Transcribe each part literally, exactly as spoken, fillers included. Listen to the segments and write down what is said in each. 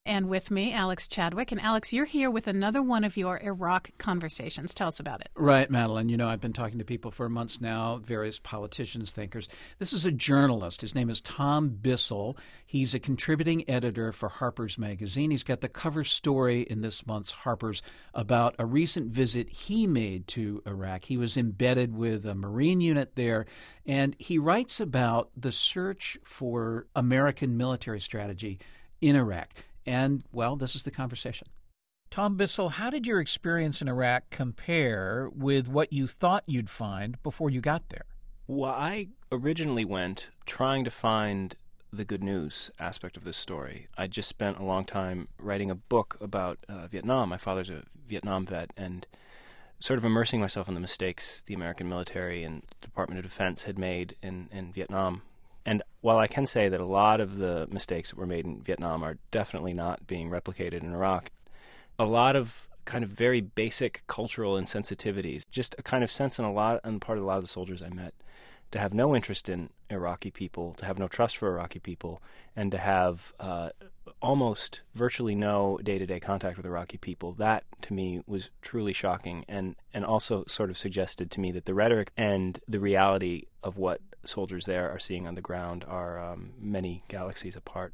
And with me, Alex Chadwick. And Alex, you're here with another one of your Iraq conversations. Tell us about it. Right, Madeline. You know, I've been talking to people for months now, various politicians, thinkers. This is a journalist. His name is Tom Bissell. He's a contributing editor for Harper's Magazine. He's got the cover story in this month's Harper's about a recent visit he made to Iraq. He was embedded with a Marine unit there, and he writes about the search for American military strategy in Iraq. And, well, this is the conversation. Tom Bissell, how did your experience in Iraq compare with what you thought you'd find before you got there? Well, I originally went trying to find the good news aspect of this story. I just spent a long time writing a book about uh, Vietnam. My father's a Vietnam vet, and sort of immersing myself in the mistakes the American military and Department of Defense had made in, in Vietnam. And while I can say that a lot of the mistakes that were made in Vietnam are definitely not being replicated in Iraq, a lot of kind of very basic cultural insensitivities, just a kind of sense on a lot on the part of a lot of the soldiers I met to have no interest in Iraqi people, to have no trust for Iraqi people, and to have uh, almost virtually no day-to-day contact with Iraqi people. That, to me, was truly shocking, and, and also sort of suggested to me that the rhetoric and the reality of what soldiers there are seeing on the ground are um, many galaxies apart.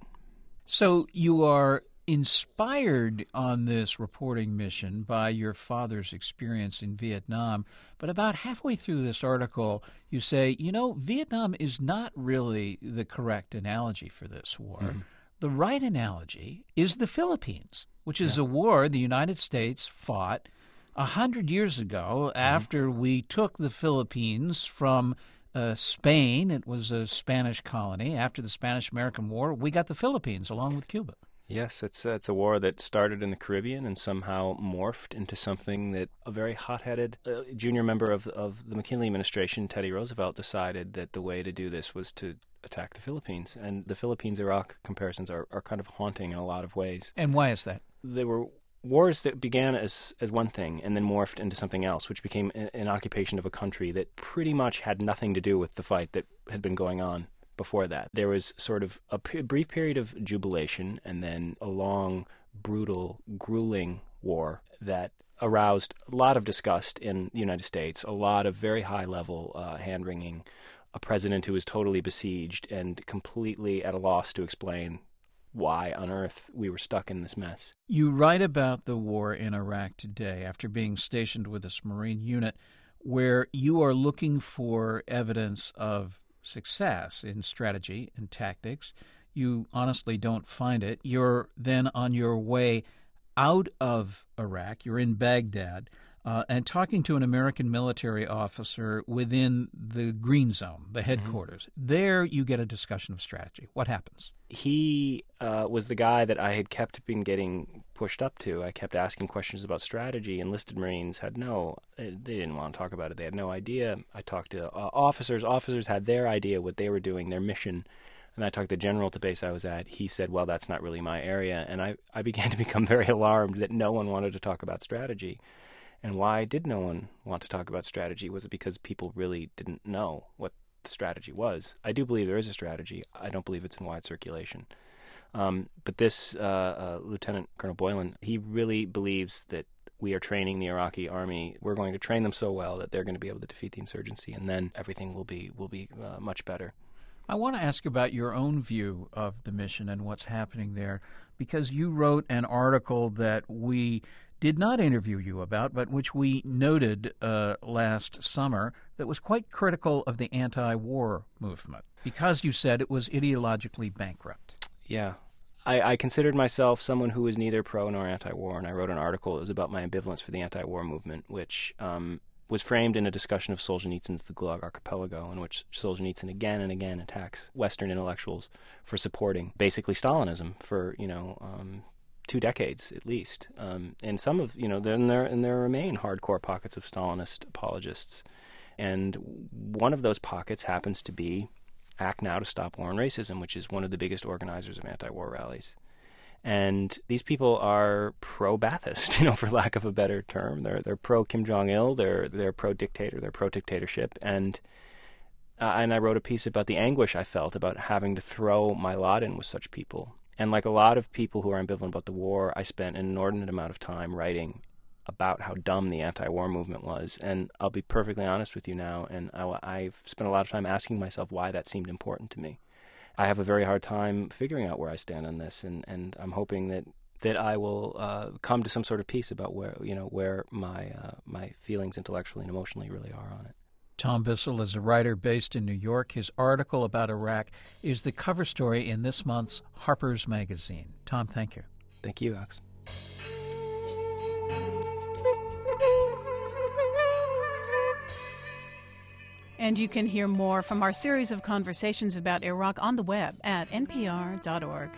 So you are inspired on this reporting mission by your father's experience in Vietnam, but about halfway through this article, you say, you know, Vietnam is not really the correct analogy for this war. Mm-hmm. The right analogy is the Philippines, which is yeah. a war the United States fought a hundred years ago mm-hmm. after we took the Philippines from uh, Spain. It was a Spanish colony. After the Spanish-American War, we got the Philippines along with Cuba. Yes, it's uh, it's a war that started in the Caribbean and somehow morphed into something that a very hot-headed uh, junior member of of the McKinley administration, Teddy Roosevelt, decided that the way to do this was to attack the Philippines. And the Philippines-Iraq comparisons are, are kind of haunting in a lot of ways. And why is that? They were wars that began as as one thing and then morphed into something else, which became an, an occupation of a country that pretty much had nothing to do with the fight that had been going on before that. There was sort of a p- brief period of jubilation and then a long, brutal, grueling war that aroused a lot of disgust in the United States, a lot of very high-level uh, hand-wringing, a president who was totally besieged and completely at a loss to explain why on earth we were stuck in this mess. You write about the war in Iraq today after being stationed with this Marine unit where you are looking for evidence of success in strategy and tactics. You honestly don't find it. You're then on your way out of Iraq. You're in Baghdad uh, and talking to an American military officer within the Green Zone, the headquarters. Mm-hmm. There you get a discussion of strategy. What happens? He uh, was the guy that I had kept been getting pushed up to. I kept asking questions about strategy. Enlisted Marines had no, they didn't want to talk about it. They had no idea. I talked to uh, officers. Officers had their idea what they were doing, their mission. And I talked to the general at the base I was at. He said, well, that's not really my area. And I, I began to become very alarmed that no one wanted to talk about strategy. And why did no one want to talk about strategy? Was it because people really didn't know what the strategy was? I do believe there is a strategy. I don't believe it's in wide circulation. Um, but this uh, uh, Lieutenant Colonel Boylan, he really believes that we are training the Iraqi army. We're going to train them so well that they're going to be able to defeat the insurgency, and then everything will be will be uh, much better. I want to ask about your own view of the mission and what's happening there, because you wrote an article that we did not interview you about, but which we noted uh, last summer that was quite critical of the anti-war movement, because you said it was ideologically bankrupt. Yeah. I, I considered myself someone who was neither pro nor anti-war, and I wrote an article that was about my ambivalence for the anti-war movement, which um, was framed in a discussion of Solzhenitsyn's The Gulag Archipelago, in which Solzhenitsyn again and again attacks Western intellectuals for supporting basically Stalinism for, you know, um, two decades at least. Um, and some of, you know, then there, and there remain hardcore pockets of Stalinist apologists. And one of those pockets happens to be Act Now to Stop War and Racism, which is one of the biggest organizers of anti-war rallies. And these people are pro-Ba'athist, you know, for lack of a better term. They're they're pro-Kim Jong-il, they're they're pro-dictator, they're pro-dictatorship. And uh, and I wrote a piece about the anguish I felt about having to throw my lot in with such people. And like a lot of people who are ambivalent about the war, I spent an inordinate amount of time writing about how dumb the anti-war movement was. And I'll be perfectly honest with you now, and I, I've spent a lot of time asking myself why that seemed important to me. I have a very hard time figuring out where I stand on this, and, and I'm hoping that, that I will uh, come to some sort of peace about where, you know, where my uh, my feelings intellectually and emotionally really are on it. Tom Bissell is a writer based in New York. His article about Iraq is the cover story in this month's Harper's Magazine. Tom, thank you. Thank you, Alex. And you can hear more from our series of conversations about Iraq on the web at n p r dot org.